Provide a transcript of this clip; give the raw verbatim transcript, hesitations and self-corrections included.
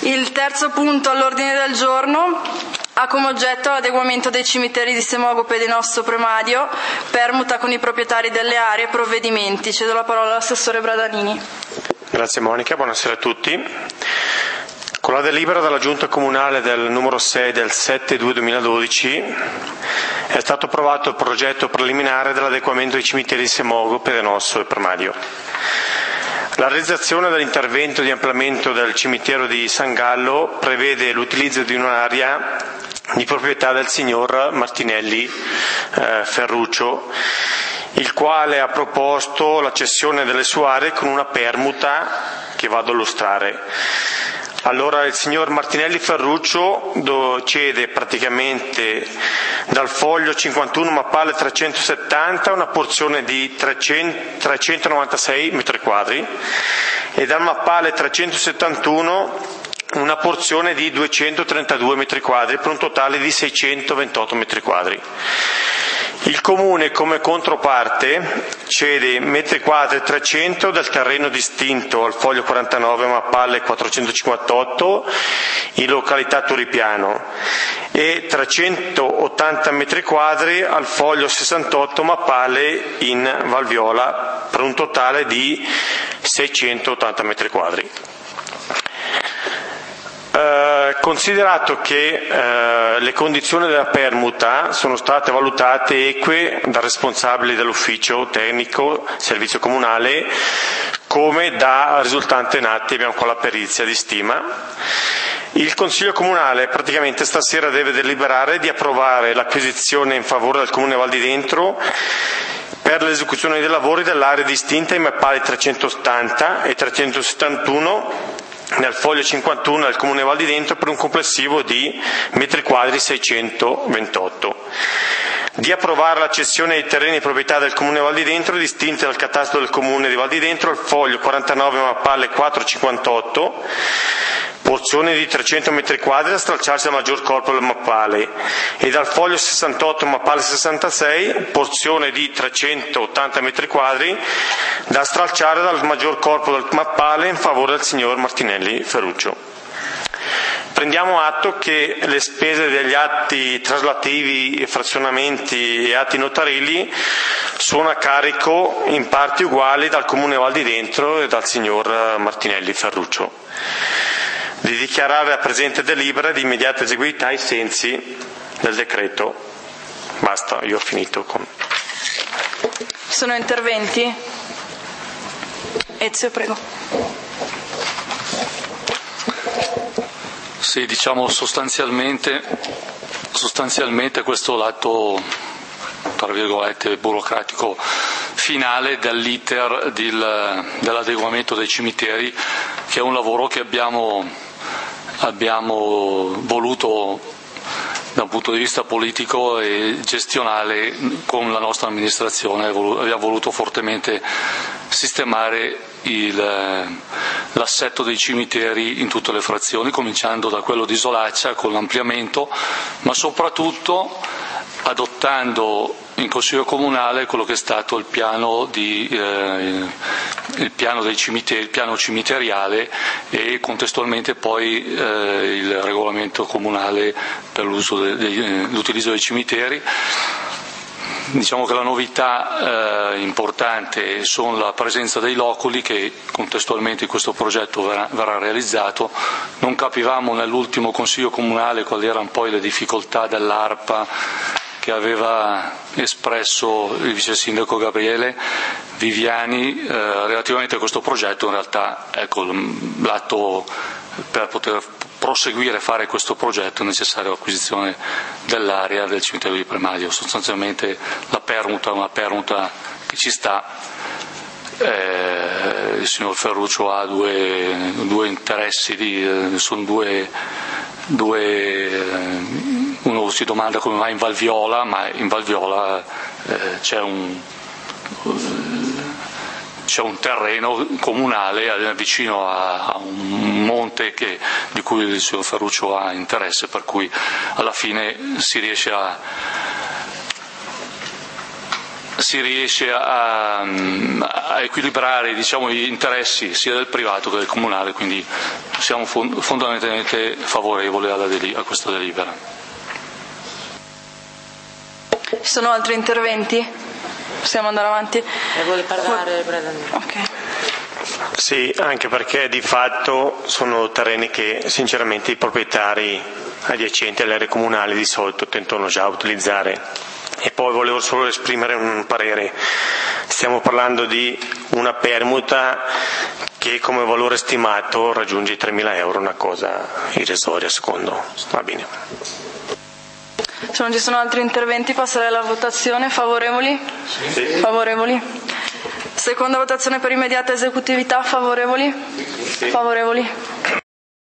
Il terzo punto all'ordine del giorno ha come oggetto l'adeguamento dei cimiteri di Semogope e di Nosso Premadio, permuta con i proprietari delle aree e provvedimenti. Cedo la parola all'assessore Bradanini. Grazie Monica, buonasera a tutti. Con la delibera della Giunta Comunale del numero sei del sette due duemiladodici è stato approvato il progetto preliminare dell'adeguamento dei cimiteri di Semogope, Nosso e Premadio. La realizzazione dell'intervento di ampliamento del cimitero di San Gallo prevede l'utilizzo di un'area di proprietà del signor Martinelli eh, Ferruccio, il quale ha proposto la cessione delle sue aree con una permuta che vado a illustrare. Allora il signor Martinelli Ferruccio cede praticamente dal foglio cinquantuno mappale trecentosettanta una porzione di trecentonovantasei metri quadri e dal mappale trecentosettantuno una porzione di duecentotrentadue metri quadri per un totale di seicentoventotto metri quadri. Il Comune come controparte cede metri quadri trecento del terreno distinto al foglio quarantanove mappale quattrocentocinquantotto in località Turipiano e trecentottanta metri quadri al foglio sessantotto mappale in Valviola per un totale di seicentottanta metri quadri. Eh, considerato che eh, le condizioni della permuta sono state valutate eque dal responsabile dell'ufficio tecnico servizio comunale come da risultante in atti, abbiamo qua la perizia di stima, il Consiglio Comunale praticamente stasera deve deliberare di approvare l'acquisizione in favore del Comune Val di Dentro per l'esecuzione dei lavori dell'area distinta in mappali trecentottanta e trecentosettantuno nel foglio cinquantuno del Comune Val di Dentro per un complessivo di metri quadri seicentoventotto. Di approvare la cessione dei terreni di proprietà del Comune Val di Dentro distinti dal catasto del Comune di Val di Dentro al foglio quarantanove mappale quattrocentocinquantotto, porzione di trecento metri quadri da stralciarsi al maggior corpo del mappale e dal foglio sessantotto mappale sessantasei, porzione di trecentottanta metri quadri da stralciare dal maggior corpo del mappale in favore del signor Martinelli Ferruccio. Prendiamo atto che le spese degli atti traslativi, frazionamenti e atti notarili sono a carico in parti uguali dal Comune Val di Dentro e dal signor Martinelli Ferruccio. Di dichiarare la presente delibera di immediata eseguibilità ai sensi del decreto. Basta, io ho finito con. Sono interventi? Ezio, prego. Sì, diciamo sostanzialmente, sostanzialmente questo l'atto, tra virgolette, burocratico finale dell'iter del, dell'adeguamento dei cimiteri, che è un lavoro che abbiamo, abbiamo voluto da un punto di vista politico e gestionale con la nostra amministrazione, abbiamo voluto fortemente sistemare il, l'assetto dei cimiteri in tutte le frazioni, cominciando da quello di Isolaccia con l'ampliamento, ma soprattutto adottando in Consiglio Comunale quello che è stato il piano, di, eh, il piano, dei cimiteri, il piano cimiteriale e contestualmente poi eh, il regolamento comunale per l'uso de, de, l'utilizzo dei cimiteri. Diciamo che la novità eh, importante sono la presenza dei loculi che contestualmente in questo progetto verrà, verrà realizzato. Non capivamo nell'ultimo Consiglio Comunale quali erano poi le difficoltà dell'ARPA che aveva espresso il vice sindaco Gabriele Viviani eh, relativamente a questo progetto. In realtà ecco, l'atto per poter proseguire e fare questo progetto è necessaria l'acquisizione dell'area del cimitero di Premadio. Sostanzialmente la permuta è una permuta che ci sta. Eh, il signor Ferruccio ha due, due interessi, di, eh, sono due, due eh, uno si domanda come mai in Valviola, ma in Valviola eh, c'è un c'è un terreno comunale vicino a, a un monte che, di cui il signor Ferruccio ha interesse, per cui alla fine si riesce a si riesce a, a equilibrare, diciamo, gli interessi sia del privato che del comunale, quindi siamo fondamentalmente favorevoli alla deli- a questa delibera. Ci sono altri interventi? Possiamo andare avanti? E vuole parlare? Ok. Sì, anche perché di fatto sono terreni che sinceramente i proprietari adiacenti alle aree comunali di solito tendono già a utilizzare. E poi volevo solo esprimere un parere. Stiamo parlando di una permuta che come valore stimato raggiunge i tremila euro, una cosa irrisoria secondo. Va bene. Se non ci sono altri interventi passerei alla votazione. Favorevoli? Sì. Favorevoli. Seconda votazione per immediata esecutività. Favorevoli? Sì. Favorevoli.